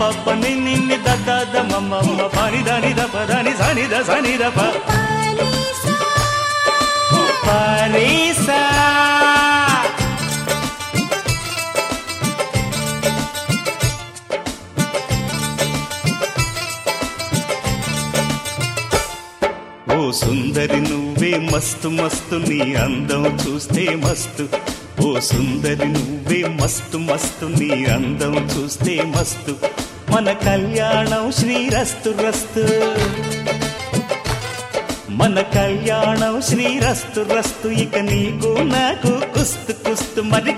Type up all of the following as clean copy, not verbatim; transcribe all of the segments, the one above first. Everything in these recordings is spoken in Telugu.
పప్ప నిన్ని దద్ద మమ్మ పని దని ద పదని సని ద సని ద ప పారీసా ఓ సుందరి నువ్వే మస్తు మస్తు నీ అందం చూస్తే మస్తు ఓ సుందరి నువ్వే మస్తు మస్తు నీ అందం చూస్తే మస్తు మన కళ్యాణం శ్రీరస్తు రస్తు మన కళ్యాణం శ్రీరస్తు రస్తు ఇక నీకు నాకు కుస్తు కుస్తు మరి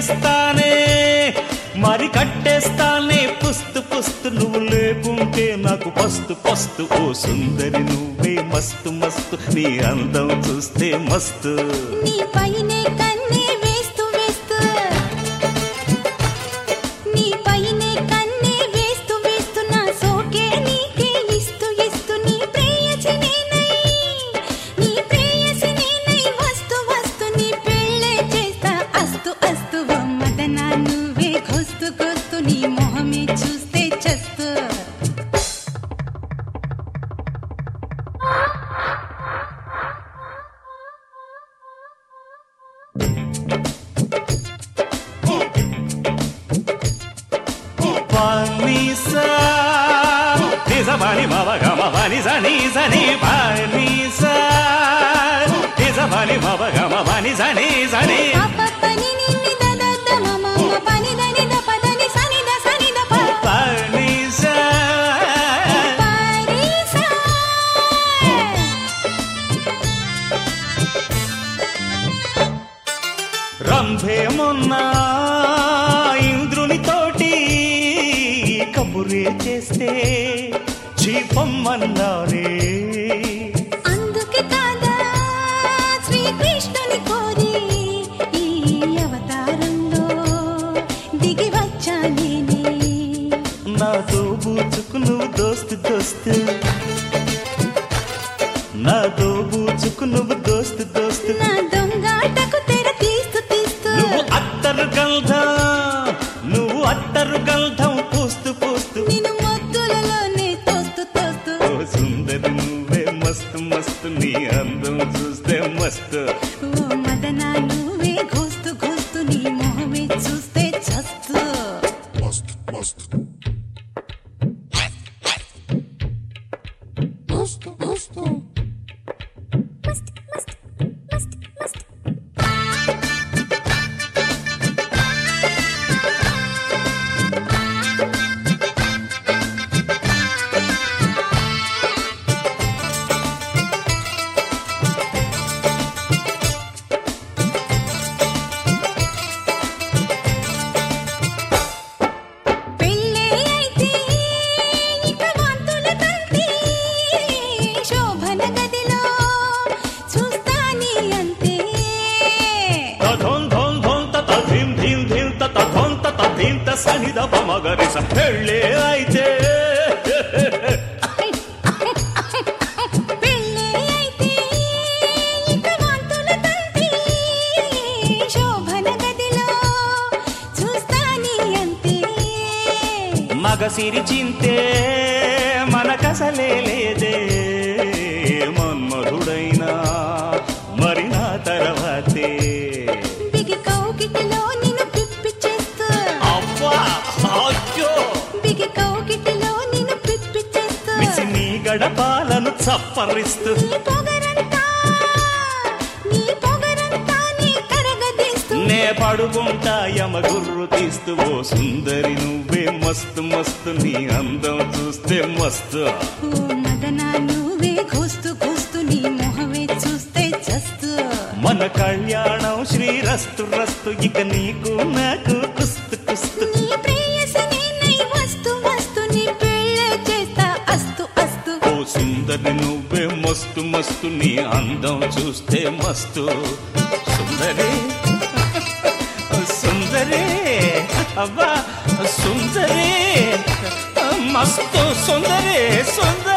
కట్టేస్తానే పుస్తు పుస్తు నువ్వు లేకుంటే నాకు పస్తు పస్తు ఓ సుందరి నువ్వే మస్తు మస్తు నీ అందం చూస్తే మస్తు నీ పైనే కన్నే వేస్తూ వేస్తూ నీ పైనే కన్నే వేస్తూ వేస్తూ నా సోకే నీకే ఇస్తూ ఇస్తూ నీ ప్రేయసి నేనై వస్తు వస్తు నీ పెళ్ళే చేస్తా అస్తు అస్తు ఓ మదనా నువ్వే కొస్తు కొస్తు నీ మొహమే చూస్తే చస్తు పానీసా నిజమని మవగమని సని సని పానీసా నిజమని మవగమని సని సని పని నిన్ని దదద మమ పని దని ద పదని సని ద ప పానీసా పారీసా రంభే మొన్న ఇంద్రునితోటి కబురే చేస్తే చీపమ్మన్నారే అందుకే కాదా శ్రీకృష్ణుని కోరి ఈ అవతారంలో దిగి వచ్చా నేనే నాతో బూచుకు నువ్వు దోస్తు దోస్తు నాతో బూచుకు నువ్వు దోస్తు దోస్తు నా దొంగాటకు తెర తీస్తూ తీస్తూ నువ్వు అత్తరు గంధం పూస్తూ పూస్తూ నిన్ను మొద్దులలోనే తోస్తూ తోస్తూ ఓ సుందరి నువ్వే మస్తు మస్తు నీ అందం చూస్తే మస్తు ఓ మదనా నువ్వే ఘోస్తూ ఘోస్తూ నీ మొహమే చూస్తే చస్తూ పెళ్ళే అయితే ఇక వాంతుల తంతి శోభన గదిలో చూస్తాని అంతే తధోం ధోం ధోం తత ధీం ధీం ధీం తత ధోం తత ధీం త సని ద పమగరి స పెళ్ళే అయితే పెళ్ళే అయితే ఇక వాంతుల తంతి శోభన గదిలో చూస్తాని అంతే మగసిరి చింతే మనకసలే లేదే మన్మధుడైనా మరి నా తర్వాతే బిగి కౌగిటిలో నిన్ను పిప్పి చేస్తూ అవ్వా అయ్యో బిగి కౌగిటిలో నిన్ను పిప్పి చేస్తూ మిసి నీ గడపాలను చప్పరిస్తూ నీ పొగరంతా నీ కరగదీస్తూ నే పడుకుంటా యమగుర్రు తీస్తూ ఓ సుందరి నువ్వే మస్తు మస్తు నీ అందం చూస్తే మస్తు ఓ మదనా నువ్వే ఘోస్తూ ఘోస్తూ నీ మొహమే చూస్తే చస్తూ మన కళ్యాణం శ్రీరస్తు రస్తు ఇక నీకు నాకు కుస్తు కుస్తు నీ ప్రేయసి నేనై వస్తు వస్తు నీ పెళ్ళే చేస్తా అస్తు అస్తు ఓ సుందరి నువ్వే మస్తు మస్తు నీ అందం చూస్తే మస్తు సుందరి సుందరి అబ్బా సుందరి మస్తు సుందరి సుందరి